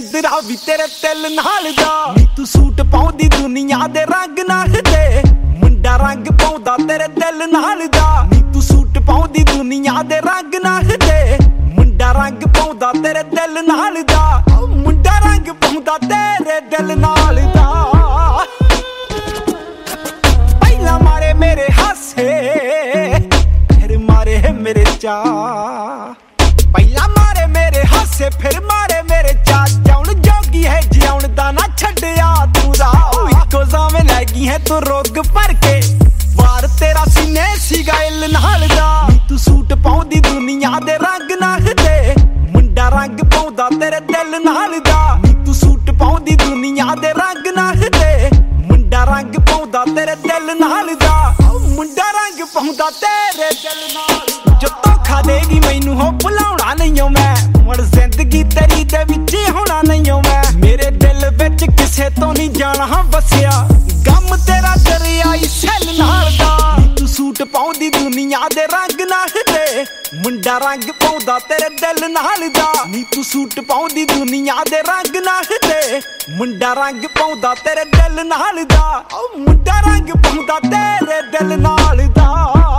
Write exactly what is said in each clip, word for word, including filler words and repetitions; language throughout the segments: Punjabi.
ਚੰਦਰਾ ਵੀ ਤੇਰੇ ਤਿਲ ਨਾਲ ਦਾ। ਨੀ ਤੂੰ ਸੂਟ ਪਾਉਂਦੀ ਦੁਨੀਆ ਦੇ ਰੰਗ ਨਾਲ ਦੇ, ਮੁੰਡਾ ਰੰਗ ਪਾਉਂਦਾ ਤੇਰੇ ਦਿਲ ਨਾਲ ਦਾ। ਨੀ ਤੂੰ ਸੂਟ ਪਾਉਂਦੀ ਦੁਨੀਆ ਦੇ ਰੰਗ ਨਾਲ ਦੇ, ਮੁੰਡਾ ਰੰਗ ਪਾਉਂਦਾ ਤੇਰੇ ਦਿਲ ਨਾਲ ਦਾ। ਮੁੰਡਾ ਰੰਗ ਪਾਉਂਦਾ ਤੇਰੇ ਦਿਲ ਨਾਲ ਦਾ। ਪਹਿਲਾਂ ਮਾਰੇ ਮੇਰੇ ਹਾਸੇ ਫਿਰ ਮਾਰੇ ਮੇਰੇ ਚਾਅ, ਪਹਿਲਾਂ ਮਾਰੇ ਮੇਰੇ ਹਾਸੇ ਫਿਰ ਮਾਰੇ ਮੇਰੇ ਚਾਅ। ਜਾਉਣ ਜੋਗੀ ਹੈ ਜਿਉਣ ਦਾ ਨਾ ਛੱਡਿਆ ਤੂੰ ਰਾਹ, ਇੱਕੋ ਜਾਵੇਂ ਲੈ ਗਈ ਹੈ ਤੂੰ ਰੋਗ ਭਰ ਕੇ। ਵਾਰ ਤੇਰਾ ਸੀਨੇ ਸੀਗਾ ਇਲ ਨਾਲ ਦਾ। ਨੀ ਤੂੰ ਸੂਟ ਪਾਉਂਦੀ ਦੁਨੀਆ ਦੇ ਰੰਗ ਨਾਲ ਦੇ, ਮੁੰਡਾ ਰੰਗ ਪਾਉਂਦਾ ਤੇਰੇ ਦਿਲ ਨਾਲ ਦਾ। ਨੀ ਤੂੰ ਸੂਟ ਪਾਉਂਦੀ ਦੁਨੀਆ ਦੇ ਰੰਗ ਨਾਲ ਦੇ, ਮੁੰਡਾ ਰੰਗ ਪਾਉਂਦਾ ਤੇਰੇ ਦਿਲ ਨਾਲ ਦਾ। ਮੁੰਡਾ ਰੰਗ ਪਾਉਂਦਾ ਤੇਰੇ ਦਿਲ ਨਾਲ। ਜੋ ਧੋਖਾ ਦੇਗੀ ਮੈਨੂੰ ਹੋ ਭੁਲਾਉਣਾ ਨਹੀਂ ਓ ਮੈਂ, ਮੁੜ ਜ਼ਿੰਦਗੀ ਤੇਰੀ ਦੇ ਵਿੱਚ ਹੋਣਾ ਨਹੀਂ ਓ ਮੈਂ। ਮੇਰੇ ਦਿਲ ਵਿੱਚ ਕਿਸੇ ਤੋਂ ਨਹੀਂ ਜਾਣਾ ਵਸਿਆ, ਗਮ ਤੇਰਾ ਦਰਿਆਈ ਸੈਲ ਨਾਲ ਦਾ। ਤੂੰ ਸੂਟ ਪਾਉਂਦੀ ਦੁਨੀਆ ਦੇ ਰੰਗ ਨਾਲ ਦੇ, ਮੁੰਡਾ ਰੰਗ ਪਾਉਂਦਾ ਤੇਰੇ ਦਿਲ ਨਾਲ ਦਾ। ਨੀ ਤੂੰ ਸੂਟ ਪਾਉਂਦੀ ਦੁਨੀਆ ਦੇ ਰੰਗ ਨਾਲ ਦੇ, ਮੁੰਡਾ ਰੰਗ ਪਾਉਂਦਾ ਤੇਰੇ ਦਿਲ ਨਾਲ ਦਾ। ਮੁੰਡਾ ਰੰਗ ਪਾਉਂਦਾ ਤੇਰੇ ਦਿਲ ਨਾਲ ਦਾ।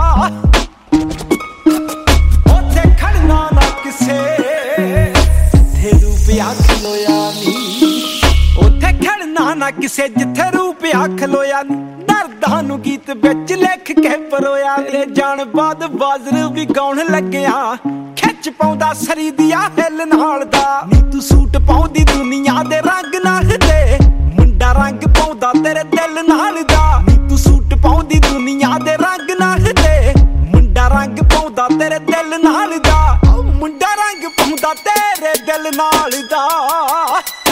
ਉੱਥੇ ਖੜਨਾ ਨਾ ਕਿਸੇ ਜਿੱਥੇ ਰੂਪਿਆ ਖਲੋਇਆ ਨੀ, ਉੱਥੇ ਖੜਨਾ ਨਾ ਕਿਸੇ ਜਿੱਥੇ ਰੂਪਿਆ ਖਲੋਇਆ ਨੀ। ਦਰਦਾਂ ਨੂੰ ਗੀਤ ਵਿੱਚ ਲਿਖ ਕੇ ਪਰੋਇਆ ਨੀ, ਜਾਣ ਬਾਦ ਬਾਜ਼ਰ ਵੀ ਗਾਉਣ ਲੱਗਿਆ ਖਿੱਚ ਪਾਉਂਦਾ ਸਰੀ ਦੀਆਂ ਹਿੱਲ ਨਾਲ ਦਾ। ਨੀ ਤੂੰ ਸੂਟ ਪਾਉਂਦੀ ਦੁਨੀਆ ਦੇ ਰੰਗ ਨਾਲ ਦੇ, ਮੁੰਡਾ ਰੰਗ ਪਾਉਂਦਾ ਤੇਰੇ ਦਿਲ ਨਾਲ ਦਾ। ਨੀ ਤੂੰ ਸੂਟ ਪਾਉਂਦੀ ਦੁਨੀਆ ਦੇ ਰੰਗ ਨਾਲ ਦੇ, ਮੁੰਡਾ ਰੰਗ ਪਾਉਂਦਾ ਤੇਰੇ ਦਿਲ ਨਾਲ ਦਾ। ਮੁੰਡਾ ਰੰਗ ਪਾਉਂਦਾ ਤੇਰੇ ਦਿਲ ਨਾਲ ਦਾ।